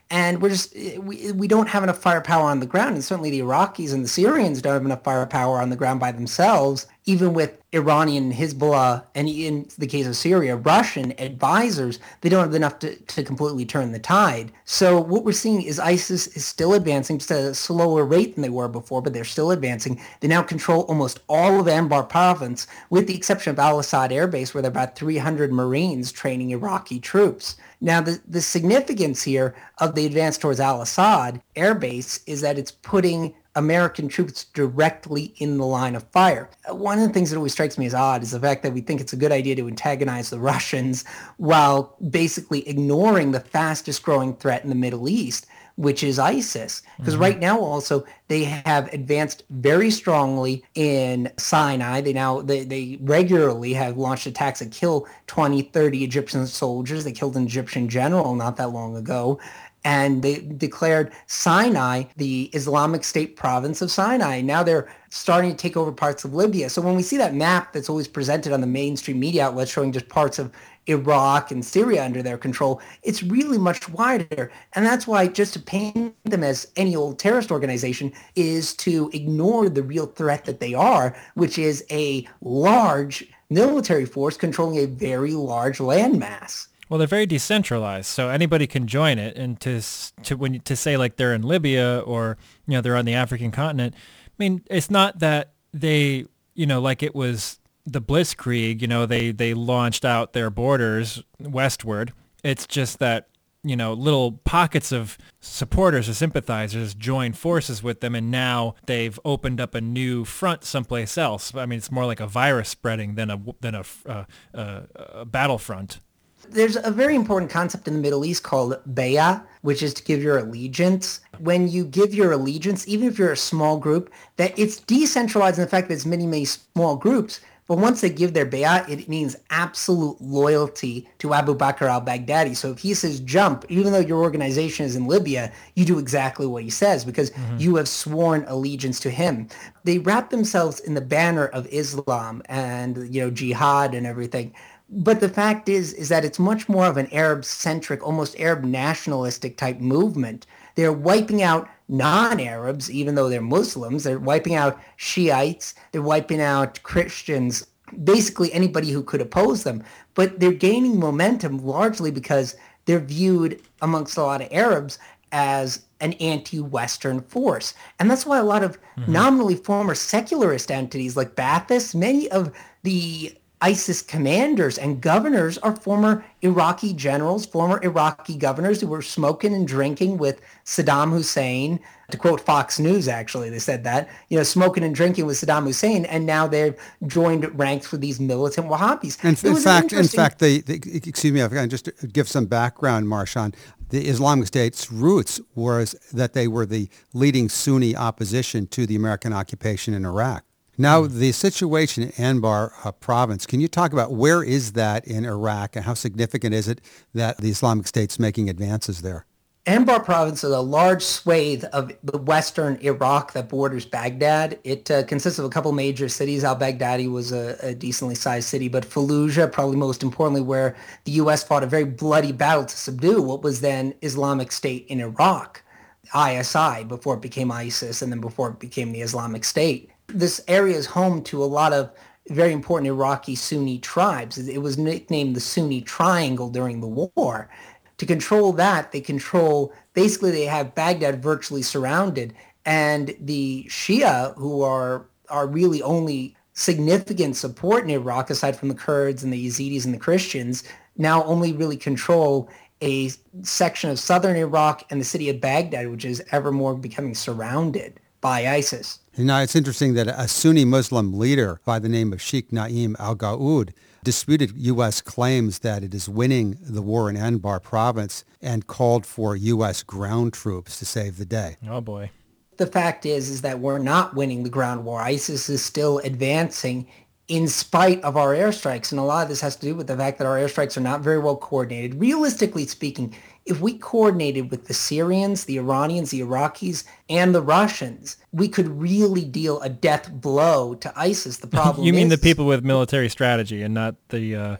C: And we're just, we, we don't have enough firepower on the ground. And certainly the Iraqis and the Syrians don't have enough firepower on the ground by themselves, even with Iranian Hezbollah, and in the case of Syria, Russian advisors, they don't have enough to, to completely turn the tide. So what we're seeing is ISIS is still advancing, just at a slower rate than they were before, but they're still advancing. They now control almost all of Anbar province, with the exception of Al-Assad Air Base, where there are about three hundred Marines training Iraqi troops. Now, the, the significance here of the advance towards Al-Assad Air Base is that it's putting American troops directly in the line of fire. One of the things that always strikes me as odd is the fact that we think it's a good idea to antagonize the Russians while basically ignoring the fastest growing threat in the Middle East, which is ISIS. Because mm-hmm. right now also they have advanced very strongly in Sinai. They now they, they regularly have launched attacks that kill twenty, thirty Egyptian soldiers. They killed an Egyptian general not that long ago. And they declared Sinai the Islamic State province of Sinai. Now they're starting to take over parts of Libya. So when we see that map that's always presented on the mainstream media outlets showing just parts of Iraq and Syria under their control, it's really much wider. And that's why just to paint them as any old terrorist organization is to ignore the real threat that they are, which is a large military force controlling a very large landmass.
A: Well, they're very decentralized, so anybody can join it. And to to when to say like they're in Libya or you know they're on the African continent, I mean it's not that they you know like it was the Blitzkrieg. You know they they launched out their borders westward. It's just that you know little pockets of supporters or sympathizers join forces with them, and now they've opened up a new front someplace else. I mean it's more like a virus spreading than a than a, a, a, a battlefront.
C: There's a very important concept in the Middle East called bay'ah, which is to give your allegiance. When you give your allegiance, even if you're a small group, that it's decentralized in the fact that it's many, many small groups. But once they give their bay'ah, it means absolute loyalty to Abu Bakr al-Baghdadi. So if he says jump, even though your organization is in Libya, you do exactly what he says because mm-hmm. you have sworn allegiance to him. They wrap themselves in the banner of Islam and, you know, jihad and everything. But the fact is, is that it's much more of an Arab-centric, almost Arab nationalistic type movement. They're wiping out non-Arabs, even though they're Muslims. They're wiping out Shiites. They're wiping out Christians, basically anybody who could oppose them. But they're gaining momentum largely because they're viewed amongst a lot of Arabs as an anti-Western force. And that's why a lot of mm-hmm. nominally former secularist entities like Ba'athist, many of the ISIS commanders and governors are former Iraqi generals, former Iraqi governors who were smoking and drinking with Saddam Hussein. To quote Fox News, actually, they said that, you know, smoking and drinking with Saddam Hussein, and now they've joined ranks with these militant Wahhabis.
B: And in fact, in fact, they, they, excuse me, I've just to give some background, Marshawn. The Islamic State's roots was that they were the leading Sunni opposition to the American occupation in Iraq. Now, the situation in Anbar uh, province, can you talk about where is that in Iraq and how significant is it that the Islamic State's making advances there?
C: Anbar province is a large swathe of the western Iraq that borders Baghdad. It uh, consists of a couple major cities. Al-Baghdadi was a, a decently sized city, but Fallujah, probably most importantly, where the U S fought a very bloody battle to subdue what was then Islamic State in Iraq, I S I, before it became ISIS and then before it became the Islamic State. This area is home to a lot of very important Iraqi Sunni tribes. It was nicknamed the Sunni Triangle during the war. To control that, they control, basically they have Baghdad virtually surrounded, and the Shia, who are are really only significant support in Iraq, aside from the Kurds and the Yazidis and the Christians, now only really control a section of southern Iraq and the city of Baghdad, which is ever more becoming surrounded by ISIS.
B: Now, it's interesting that a Sunni Muslim leader by the name of Sheikh Naim al-Ghaud disputed U S claims that it is winning the war in Anbar province and called for U S ground troops to save the day.
A: Oh, boy.
C: The fact is, is that we're not winning the ground war. ISIS is still advancing in spite of our airstrikes. And a lot of this has to do with the fact that our airstrikes are not very well coordinated. Realistically speaking, if we coordinated with the Syrians, the Iranians, the Iraqis, and the Russians, we could really deal a death blow to ISIS. The problem
A: You mean
C: is,
A: the people with military strategy and not the, uh,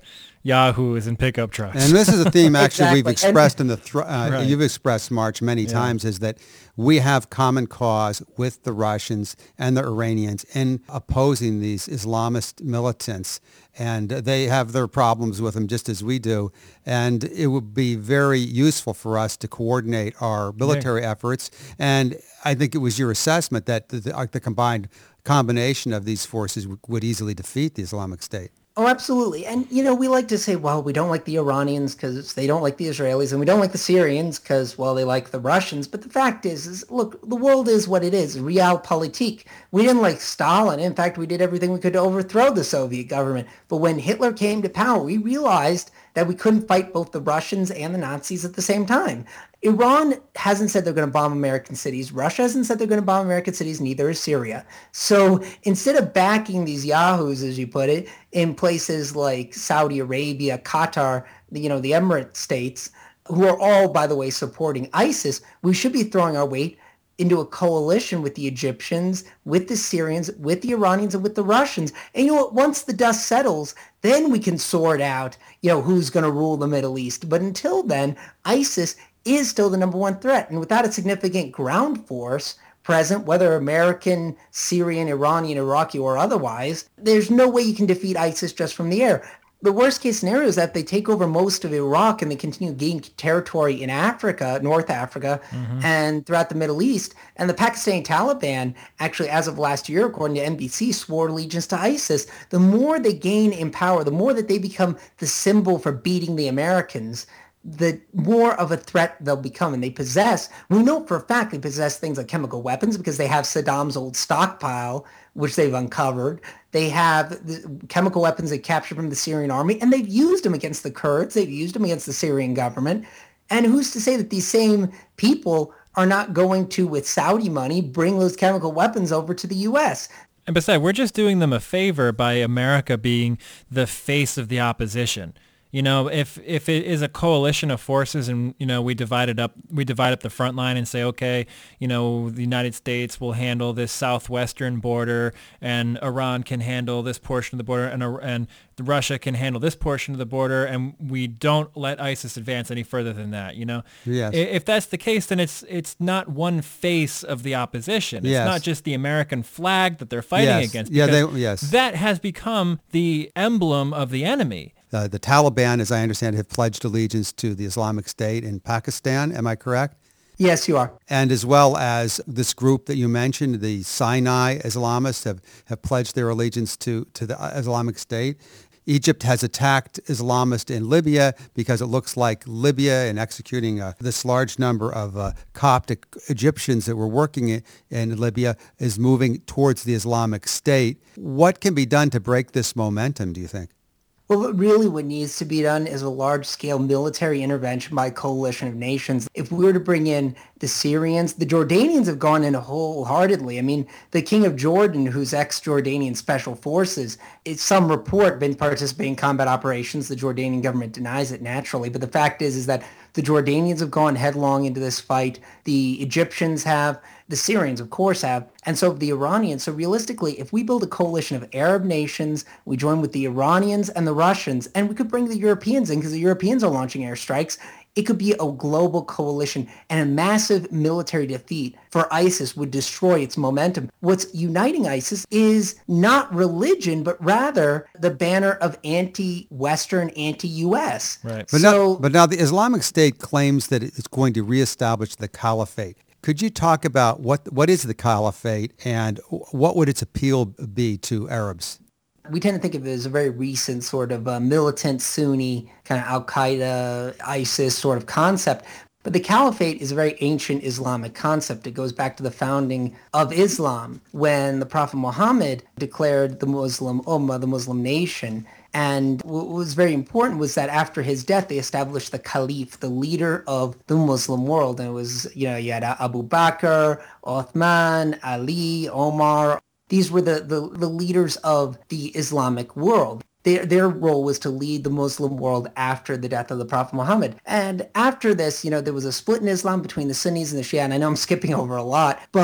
A: yahoos and pickup trucks.
B: And this is a theme actually
C: Exactly.
B: we've expressed in the, thr- uh,
A: Right.
B: you've expressed, March, many
A: Yeah.
B: times, is that we have common cause with the Russians and the Iranians in opposing these Islamist militants. And they have their problems with them just as we do. And it would be very useful for us to coordinate our military efforts. And I think it was your assessment that the, the, the combined combination of these forces w- would easily defeat the Islamic State.
C: Oh, absolutely. And, you know, we like to say, well, we don't like the Iranians because they don't like the Israelis, and we don't like the Syrians because, well, they like the Russians. But the fact is, is, look, the world is what it is, realpolitik. We didn't like Stalin. In fact, we did everything we could to overthrow the Soviet government. But when Hitler came to power, we realized that we couldn't fight both the Russians and the Nazis at the same time. Iran hasn't said they're going to bomb American cities. Russia hasn't said they're going to bomb American cities. Neither is Syria. So instead of backing these yahoos, as you put it, in places like Saudi Arabia, Qatar, you know, the Emirate states, who are all, by the way, supporting ISIS, we should be throwing our weight into a coalition with the Egyptians, with the Syrians, with the Iranians, and with the Russians. And you know what? Once the dust settles, then we can sort out, you know, who's going to rule the Middle East. But until then, ISIS is still the number one threat. And without a significant ground force present, whether American, Syrian, Iranian, Iraqi, or otherwise, there's no way you can defeat ISIS just from the air. The worst case scenario is that they take over most of Iraq and they continue gaining territory in Africa, North Africa, mm-hmm. and throughout the Middle East. And the Pakistani Taliban, actually, as of last year, according to N B C, swore allegiance to ISIS. The more they gain in power, the more that they become the symbol for beating the Americans, the more of a threat they'll become. And they possess, we know for a fact they possess things like chemical weapons because they have Saddam's old stockpile, which they've uncovered. They have the chemical weapons they captured from the Syrian army, and they've used them against the Kurds. They've used them against the Syrian government. And who's to say that these same people are not going to, with Saudi money, bring those chemical weapons over to the U S?
A: And besides, we're just doing them a favor by America being the face of the opposition. You know, if if it is a coalition of forces and, you know, we divide it up, we divide up the front line and say, okay, you know, the United States will handle this southwestern border and Iran can handle this portion of the border and and Russia can handle this portion of the border, and we don't let ISIS advance any further than that, you know?
B: Yes.
A: If that's the case, then it's it's not one face of the opposition. It's
B: Yes.
A: not just the American flag that they're fighting
B: Yes.
A: against.
B: Yeah, they-
A: because
B: yes.
A: That has become the emblem of the enemy.
B: Uh, the Taliban, as I understand it, have pledged allegiance to the Islamic State in Pakistan. Am I correct?
C: Yes, you are.
B: And as well as this group that you mentioned, the Sinai Islamists have, have pledged their allegiance to, to the Islamic State. Egypt has attacked Islamists in Libya because it looks like Libya, in executing uh, this large number of uh, Coptic Egyptians that were working in, in Libya, is moving towards the Islamic State. What can be done to break this momentum, do you think?
C: Well, really what needs to be done is a large-scale military intervention by a coalition of nations. If we were to bring in the Syrians, the Jordanians have gone in wholeheartedly. I mean, the king of Jordan, who's ex-Jordanian special forces, it's some report been participating in combat operations. The Jordanian government denies it naturally. But the fact is, is that the Jordanians have gone headlong into this fight. The Egyptians have. The Syrians, of course, have. And so have the Iranians. So realistically, if we build a coalition of Arab nations, we join with the Iranians and the Russians, and we could bring the Europeans in because the Europeans are launching airstrikes, it could be a global coalition, and a massive military defeat for ISIS would destroy its momentum. What's uniting ISIS is not religion, but rather the banner of anti-Western, anti-U S.
A: Right.
B: But,
C: so,
B: now, but now the Islamic State claims that it's going to reestablish the caliphate. Could you talk about what what is the caliphate and what would its appeal be to Arabs?
C: We tend to think of it as a very recent sort of uh, militant Sunni, kind of Al-Qaeda, ISIS sort of concept. But the caliphate is a very ancient Islamic concept. It goes back to the founding of Islam when the Prophet Muhammad declared the Muslim Ummah, the Muslim nation. And what was very important was that after his death, they established the Caliph, the leader of the Muslim world. And it was, you know, you had Abu Bakr, Uthman, Ali, Omar. These were the, the, the leaders of the Islamic world. Their, their role was to lead the Muslim world after the death of the Prophet Muhammad. And after this, you know, there was a split in Islam between the Sunnis and the Shia. And I know I'm skipping over a lot, but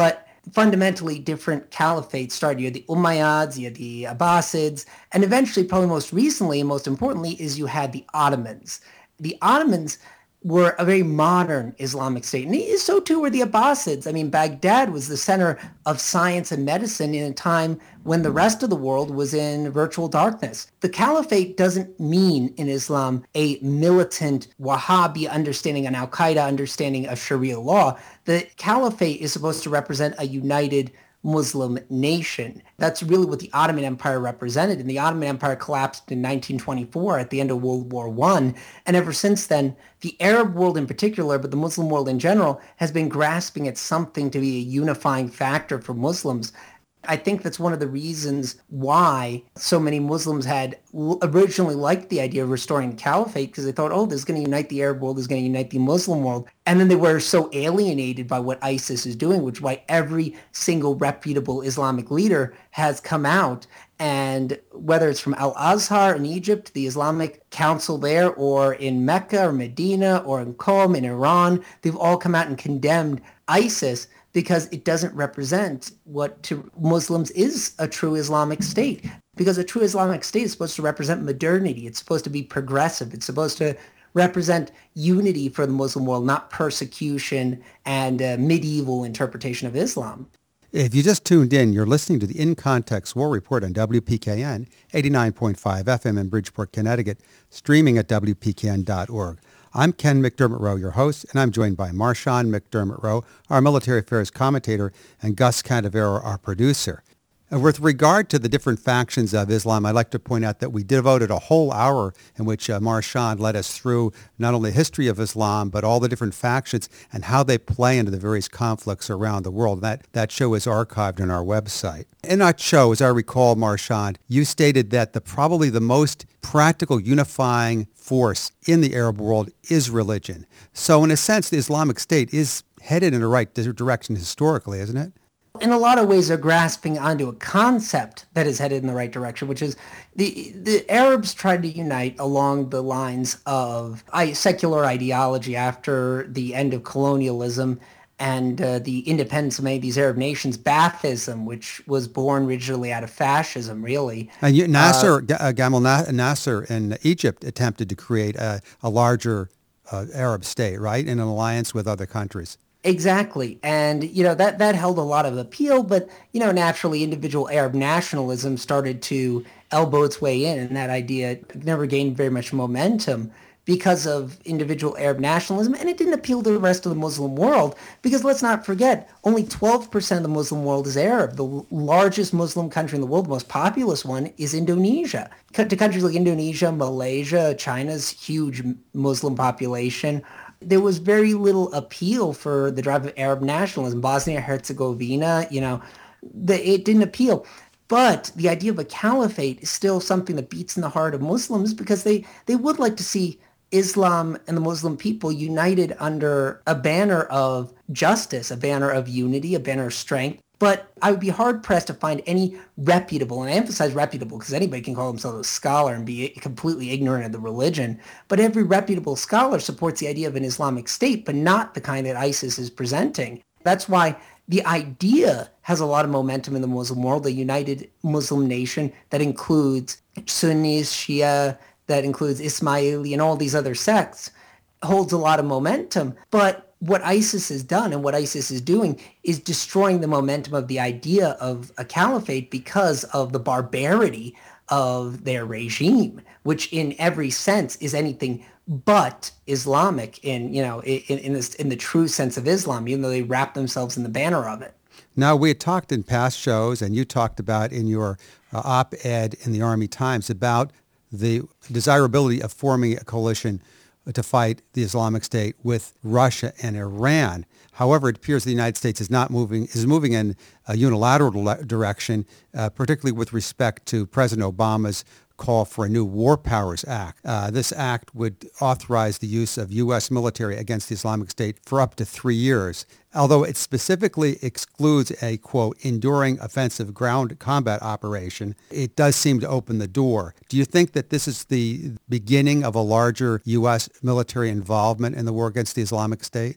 C: fundamentally different caliphates started. You had the Umayyads, you had the Abbasids, and eventually, probably most recently and most importantly, is you had the Ottomans. The Ottomans were a very modern Islamic state. And so too were the Abbasids. I mean, Baghdad was the center of science and medicine in a time when the rest of the world was in virtual darkness. The caliphate doesn't mean in Islam a militant Wahhabi understanding, an Al-Qaeda understanding of Sharia law. The caliphate is supposed to represent a united Muslim nation. That's really what the Ottoman Empire represented. And the Ottoman Empire collapsed in nineteen twenty-four at the end of World War One. And ever since then, the Arab world in particular, but the Muslim world in general, has been grasping at something to be a unifying factor for Muslims. I think that's one of the reasons why so many Muslims had originally liked the idea of restoring the caliphate, because they thought, oh, this is going to unite the Arab world, this is going to unite the Muslim world. And then they were so alienated by what ISIS is doing, which is why every single reputable Islamic leader has come out. And whether it's from Al-Azhar in Egypt, the Islamic Council there, or in Mecca or Medina or in Qom in Iran, they've all come out and condemned ISIS because it doesn't represent what to Muslims is a true Islamic state. Because a true Islamic state is supposed to represent modernity. It's supposed to be progressive. It's supposed to represent unity for the Muslim world, not persecution and uh, medieval interpretation of Islam.
B: If you just tuned in, you're listening to the In Context War Report on W P K N, eighty-nine point five F M in Bridgeport, Connecticut, streaming at W P K N dot org. I'm Ken McDermott Rowe, your host, and I'm joined by Marshawn McDermott Rowe, our military affairs commentator, and Gus Candavero, our producer. And with regard to the different factions of Islam, I'd like to point out that we devoted a whole hour in which uh, Marshawn led us through not only the history of Islam, but all the different factions and how they play into the various conflicts around the world. That, that show is archived on our website. In that show, as I recall, Marshawn, you stated that the probably the most practical unifying force in the Arab world is religion. So in a sense, the Islamic State is headed in the right direction historically, isn't it?
C: In a lot of ways, they're grasping onto a concept that is headed in the right direction, which is the the Arabs tried to unite along the lines of secular ideology after the end of colonialism and uh, the independence of many of these Arab nations, Baathism, which was born originally out of fascism, really.
B: And you, Nasser, uh, Gamal Nasser in Egypt attempted to create a, a larger uh, Arab state, right, in an alliance with other countries.
C: Exactly. And, you know, that, that held a lot of appeal, but, you know, naturally individual Arab nationalism started to elbow its way in, and that idea never gained very much momentum because of individual Arab nationalism, and it didn't appeal to the rest of the Muslim world, because let's not forget, only twelve percent of the Muslim world is Arab. The largest Muslim country in the world, the most populous one, is Indonesia. To countries like Indonesia, Malaysia, China's huge Muslim population, there was very little appeal for the drive of Arab nationalism. Bosnia-Herzegovina, you know, the, it didn't appeal. But the idea of a caliphate is still something that beats in the heart of Muslims, because they, they would like to see Islam and the Muslim people united under a banner of justice, a banner of unity, a banner of strength. But I would be hard-pressed to find any reputable, and I emphasize reputable because anybody can call themselves a scholar and be completely ignorant of the religion, but every reputable scholar supports the idea of an Islamic state, but not the kind that ISIS is presenting. That's why the idea has a lot of momentum in the Muslim world, a united Muslim nation that includes Sunnis, Shia, that includes Ismaili, and all these other sects, holds a lot of momentum. But what ISIS has done and what ISIS is doing is destroying the momentum of the idea of a caliphate because of the barbarity of their regime, which in every sense is anything but Islamic in, you know, in, in, this, in the true sense of Islam, even though they wrap themselves in the banner of it.
B: Now, we had talked in past shows, and you talked about in your uh, op-ed in the Army Times about the desirability of forming a coalition to fight the Islamic State with Russia and Iran. However, it appears the United States is not moving is moving in a unilateral direction, uh, particularly with respect to President Obama's call for a new War Powers Act. Uh, this act would authorize the use of U S military against the Islamic State for up to three years. Although it specifically excludes a, quote, enduring offensive ground combat operation, it does seem to open the door. Do you think that this is the beginning of a larger U S military involvement in the war against the Islamic State?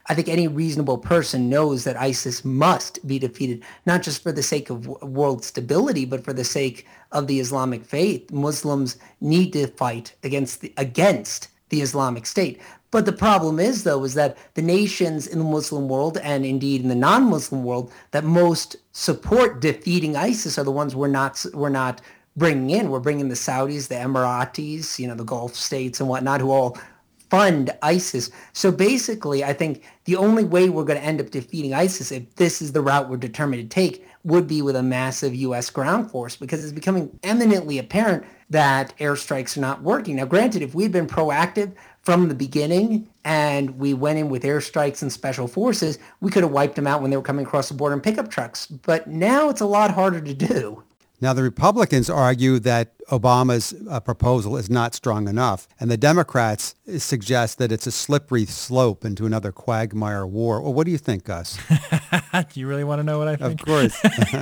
C: I think any reasonable person knows that ISIS must be defeated, not just for the sake of world stability, but for the sake of the Islamic faith. Muslims need to fight against the, against the Islamic State. But the problem is, though, is that the nations in the Muslim world and indeed in the non-Muslim world that most support defeating ISIS are the ones we're not we're not bringing in. We're bringing the Saudis, the Emiratis, you know, the Gulf states and whatnot, who all fund ISIS. So basically, I think the only way we're going to end up defeating ISIS, if this is the route we're determined to take, would be with a massive U S ground force, because it's becoming eminently apparent that airstrikes are not working. Now, granted, if we'd been proactive from the beginning and we went in with airstrikes and special forces, we could have wiped them out when they were coming across the border in pickup trucks. But now it's a lot harder to do.
B: Now, the Republicans argue that Obama's uh, proposal is not strong enough, and the Democrats suggest that it's a slippery slope into another quagmire war. Well, what do you think, Gus?
A: Do you really want to know what I think?
B: Of course.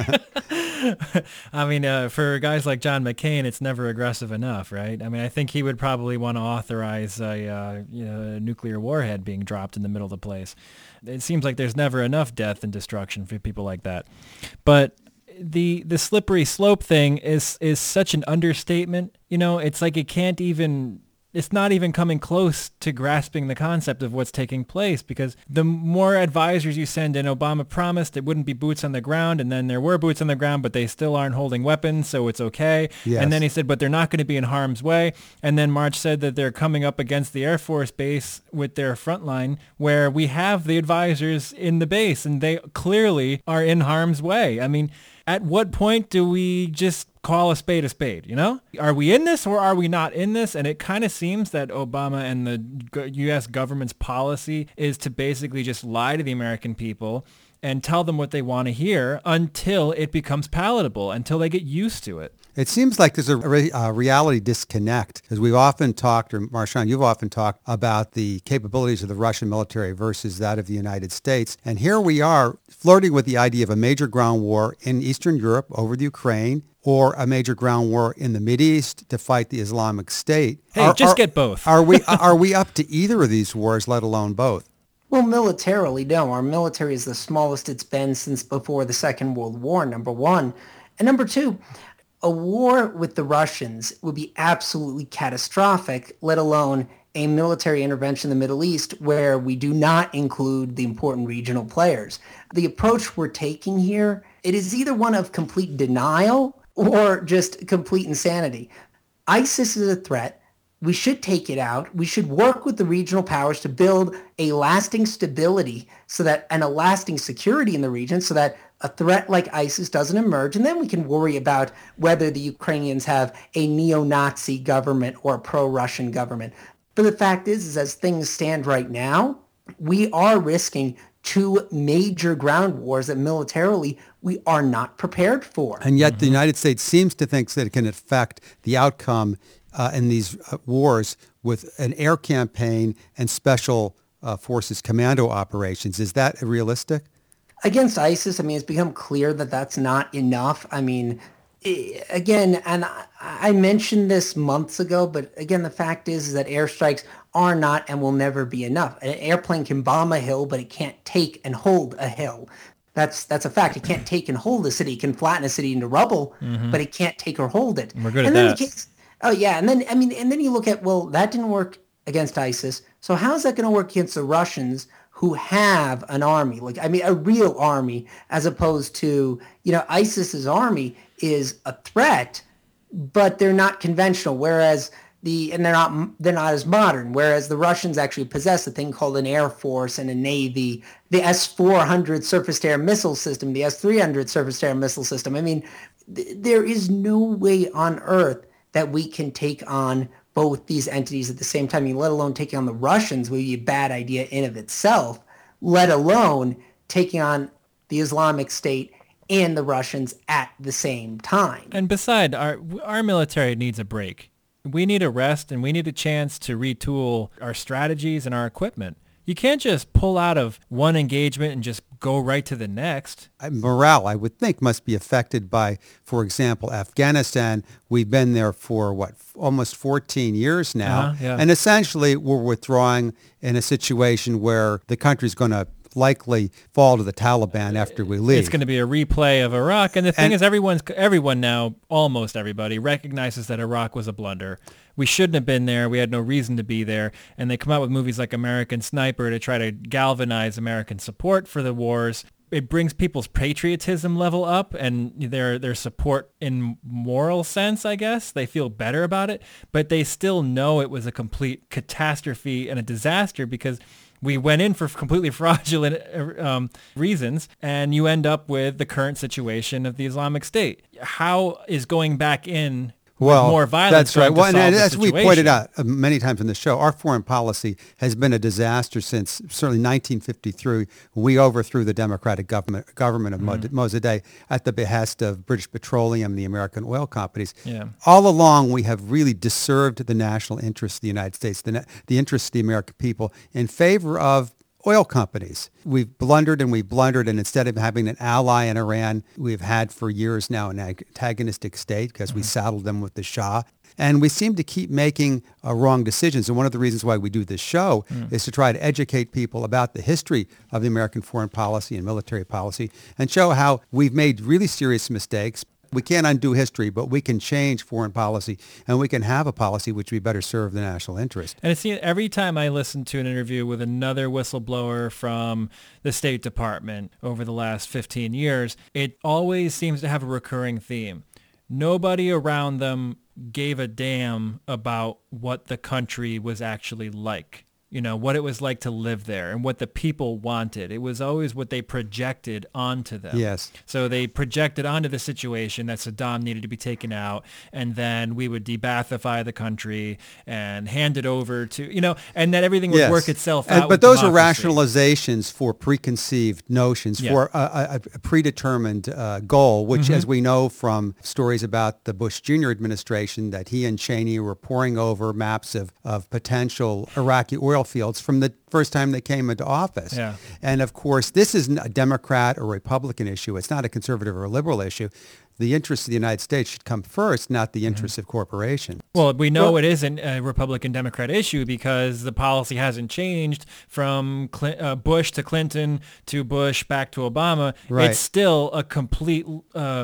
A: I mean, uh, for guys like John McCain, it's never aggressive enough, right? I mean, I think he would probably want to authorize a, uh, you know, a nuclear warhead being dropped in the middle of the place. It seems like there's never enough death and destruction for people like that. But the the slippery slope thing is is such an understatement. You know, it's like it can't even, it's not even coming close to grasping the concept of what's taking place, because the more advisors you send in, Obama promised it wouldn't be boots on the ground, and then there were boots on the ground, but they still aren't holding weapons, so it's okay.
B: Yes.
A: And then he said, but they're not going to be in harm's way. And then March said that they're coming up against the Air Force base with their front line, where we have the advisors in the base, and they clearly are in harm's way. I mean, at what point do we just call a spade a spade, you know? Are we in this or are we not in this? And it kind of seems that Obama and the U S government's policy is to basically just lie to the American people and tell them what they want to hear until it becomes palatable, until they get used to it.
B: It seems like there's a re- uh, reality disconnect, because we've often talked, or Marshawn, you've often talked about the capabilities of the Russian military versus that of the United States. And here we are flirting with the idea of a major ground war in Eastern Europe over the Ukraine, or a major ground war in the Mideast to fight the Islamic State.
A: Hey,
B: are,
A: just
B: are,
A: get both.
B: are we are we up to either of these wars, let alone both?
C: Well, militarily, no. Our military is the smallest it's been since before the Second World War, number one. And number two, a war with the Russians would be absolutely catastrophic, let alone a military intervention in the Middle East where we do not include the important regional players. The approach we're taking here, it is either one of complete denial or just complete insanity. ISIS is a threat. We should take it out. We should work with the regional powers to build a lasting stability so that, and a lasting security in the region, so that a threat like ISIS doesn't emerge. And then we can worry about whether the Ukrainians have a neo-Nazi government or a pro-Russian government. But the fact is, is as things stand right now, we are risking two major ground wars that militarily we are not prepared for.
B: And yet the United States seems to think that it can affect the outcome uh, in these uh, wars with an air campaign and special uh, forces commando operations. Is that realistic?
C: Against ISIS, I mean, it's become clear that that's not enough. I mean, I- again, and I, I mentioned this months ago, but again, the fact is, is that airstrikes are not and will never be enough. An airplane can bomb a hill, but it can't take and hold a hill. That's that's a fact. It can't take and hold a city. It can flatten a city into rubble, mm-hmm. but it can't take or hold it.
A: We're good
C: and
A: at
C: then
A: that.
C: Gets, oh yeah, and then I mean, and then you look at, well, that didn't work against ISIS. So how is that going to work against the Russians, who have an army, like, I mean, a real army, as opposed to, you know, ISIS's army is a threat, but they're not conventional, whereas the, and they're not, they're not as modern, whereas the Russians actually possess a thing called an air force and a navy, the S four hundred surface-to-air missile system, the S three hundred surface-to-air missile system. I mean, th- there is no way on earth that we can take on both these entities at the same time, I mean, let alone taking on the Russians would be a bad idea in of itself, let alone taking on the Islamic State and the Russians at the same time.
A: And beside, our our military needs a break. We need a rest, and we need a chance to retool our strategies and our equipment. You can't just pull out of one engagement and just go right to the next.
B: Morale, I would think, must be affected by, for example, Afghanistan. We've been there for, what, almost fourteen years now.
A: Uh-huh, yeah.
B: And essentially, we're withdrawing in a situation where the country's going to likely fall to the Taliban after we leave.
A: It's going to be a replay of Iraq. And the thing
B: And-
A: is, everyone's everyone now, almost everybody, recognizes that Iraq was a blunder. We shouldn't have been there. We had no reason to be there. And they come out with movies like American Sniper to try to galvanize American support for the wars. It brings people's patriotism level up and their their support in moral sense, I guess. They feel better about it, but they still know it was a complete catastrophe and a disaster because we went in for completely fraudulent um, reasons, and you end up with the current situation of the Islamic State. How is going back in
B: Well,
A: with more violence
B: that's right.
A: going to
B: Well, and
A: solve the
B: as we
A: situation?
B: pointed out uh, many times in the show, our foreign policy has been a disaster since certainly nineteen fifty-three. We overthrew the democratic government government of mm-hmm. Mossadegh at the behest of British Petroleum, the American oil companies.
A: Yeah.
B: All along, we have really disserved the national interests of the United States, the, the interests of the American people, in favor of oil companies. We've blundered and we've blundered, and instead of having an ally in Iran, we've had for years now an antagonistic state because mm-hmm. we saddled them with the Shah. And we seem to keep making uh, wrong decisions. And one of the reasons why we do this show mm. is to try to educate people about the history of the American foreign policy and military policy and show how we've made really serious mistakes. We can't undo history, but we can change foreign policy, and we can have a policy which we better serve the national interest.
A: And it's every time I listen to an interview with another whistleblower from the State Department over the last fifteen years, it always seems to have a recurring theme. Nobody around them gave a damn about what the country was actually like. You know, what it was like to live there and what the people wanted. It was always what they projected onto them.
B: Yes.
A: So they projected onto the situation that Saddam needed to be taken out, and then we would de-Ba'athify the country and hand it over to, you know, and that everything would
B: yes.
A: work itself
B: and,
A: out.
B: But
A: with
B: those
A: democracy.
B: are rationalizations for preconceived notions,
A: Yeah.
B: for a, a, a predetermined uh, goal, which, mm-hmm. as we know from stories about the Bush Junior administration, that he and Cheney were poring over maps of, of potential Iraqi oil fields from the first time they came into office.
A: Yeah.
B: And of course, this isn't a Democrat or Republican issue. It's not a conservative or a liberal issue. The interests of the United States should come first, not the interests mm-hmm. of corporations.
A: Well, we know
B: well,
A: it isn't a Republican-Democrat issue because the policy hasn't changed from Cl- uh, Bush to Clinton to Bush back to Obama.
B: Right.
A: It's still a complete uh,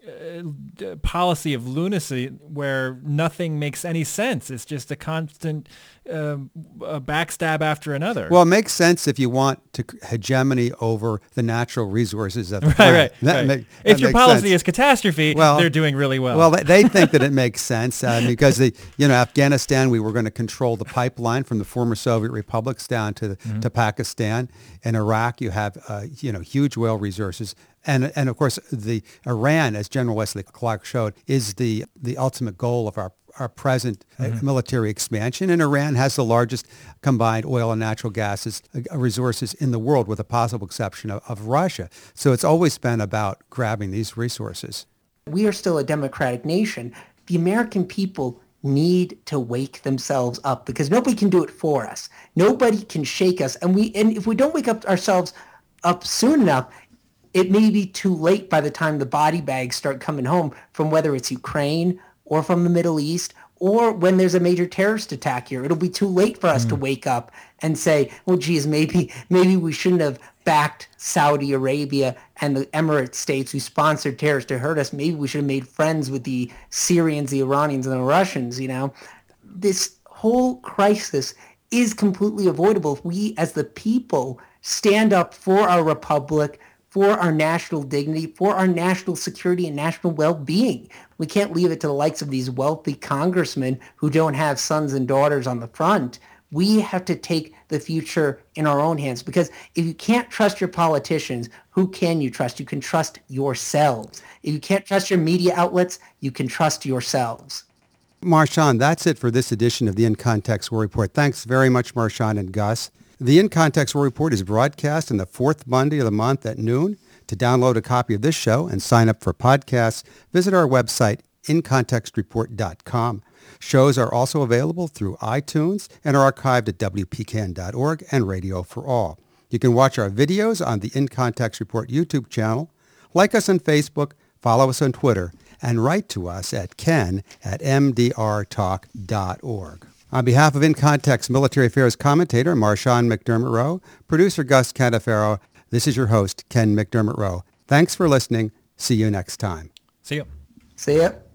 A: uh, policy of lunacy where nothing makes any sense. It's just a constant uh, a backstab after another.
B: Well, it makes sense if you want to hegemony over the natural resources of the
A: right,
B: planet.
A: right,
B: That
A: right.
B: Make,
A: if
B: that
A: your
B: makes
A: policy
B: sense.
A: is catastrophe,
B: well,
A: they're doing really well.
B: Well, they, they think that it makes sense uh, because the you know Afghanistan, we were going to control the pipeline from the former Soviet republics down to mm-hmm. to Pakistan. In Iraq, you have uh, you know huge oil resources. And and of course, the Iran, as General Wesley Clark showed, is the the ultimate goal of our our present mm-hmm. uh, military expansion. And Iran has the largest combined oil and natural gases uh, resources in the world, with a possible exception of, of Russia. So it's always been about grabbing these resources.
C: We are still a democratic nation. The American people need to wake themselves up because nobody can do it for us. Nobody can shake us. And we and if we don't wake up ourselves up soon enough, it may be too late by the time the body bags start coming home from whether it's Ukraine or from the Middle East or when there's a major terrorist attack here. It'll be too late for us mm. to wake up and say, well, geez, maybe maybe we shouldn't have backed Saudi Arabia and the Emirate states who sponsored terrorists to hurt us. Maybe we should have made friends with the Syrians, the Iranians, and the Russians, you know. This whole crisis is completely avoidable if we as the people stand up for our republic, for our national dignity, for our national security and national well-being. We can't leave it to the likes of these wealthy congressmen who don't have sons and daughters on the front. We have to take the future in our own hands because if you can't trust your politicians, who can you trust? You can trust yourselves. If you can't trust your media outlets, you can trust yourselves.
B: Marshawn, that's it for this edition of the In Context War Report. Thanks very much, Marshawn and Gus. The In Context War Report is broadcast on the fourth Monday of the month at noon. To download a copy of this show and sign up for podcasts, visit our website, in context report dot com. Shows are also available through iTunes and are archived at W P K N dot org and Radio for All. You can watch our videos on the In Context Report YouTube channel, like us on Facebook, follow us on Twitter, and write to us at ken at m d r talk dot org. On behalf of In Context Military Affairs commentator Marshawn McDermott Rowe, producer Gus Cantafaro, this is your host, Ken McDermott Rowe. Thanks for listening. See you next time.
A: See you.
C: See ya.